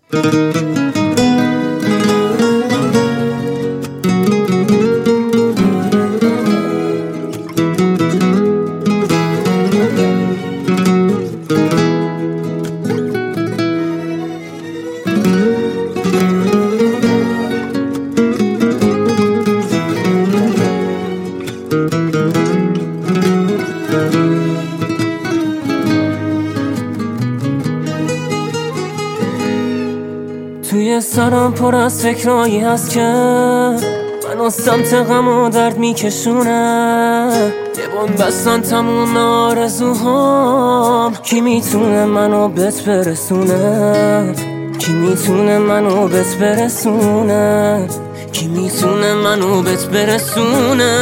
توی سرم پر از فکرایی هست که منو سمت غم و درد میکشونه. یه بند بستن تموم آرزوهام. کی میتونه منو بهت برسونه؟ کی میتونه منو بهت برسونه؟ کی میتونه منو بهت برسونه؟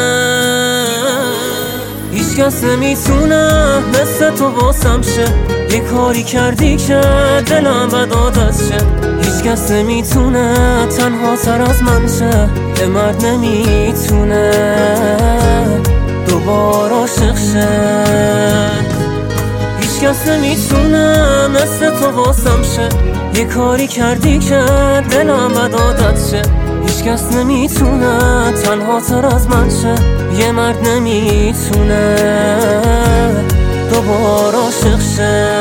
هیچ کس نمیتونه مثل تو واسم شه. یه کاری کردی که دلم بد عادت شه. هیچ کس نمیتونه تنها تر از من شه. یه مرد نمیتونه دوباره عاشق شه. هیچ کس نمیتونه مثل تو واسم شه. یه کاری کردی که دلم بد عادت شه. هیچ کس نمیتونه تنها تر از من شه. یه مرد نمیتونه دوباره عاشق شه.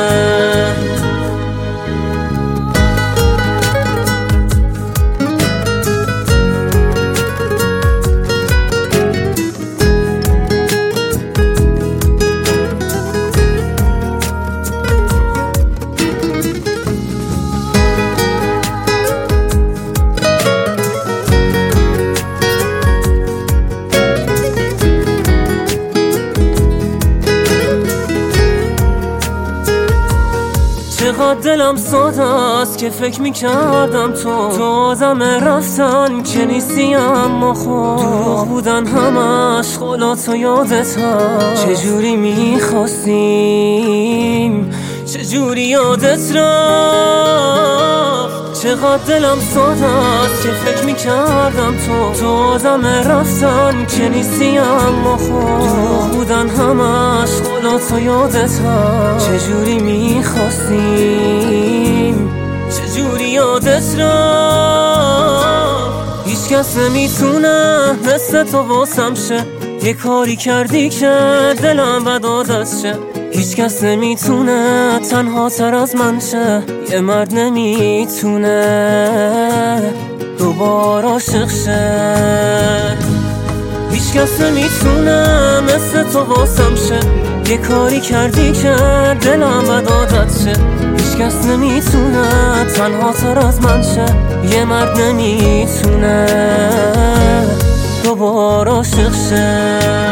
چقدر دلم ساده است که فکر میکردم تو آدم رفتن که نیستی. اما خود دروغ بودن همش خلات و یادت هست. چجوری میخواستیم چجوری یادت رفت. چقدر دلم ساده است که فکر میکردم تو آدم رفتن که نیستی. اما خود دروغ بودن همش خلات و یادت هست. چجوری میخواستیم چجوری یادت رفت. هیچ کس نمیتونه مثل تو واسم شه. یه کاری کردی که دلم بد عادت شه. هیچ کس نمیتونه تنها تر از من شه. یه مرد نمیتونه دوباره عاشق شه. هیچ کس نمیتونه مثل تو واسم شه. یه کاری کردی که دلم بد عادت شه. هیچ کس نمیتونه تنها تر از من شه. یه مرد نمیتونه دوباره عاشق شه.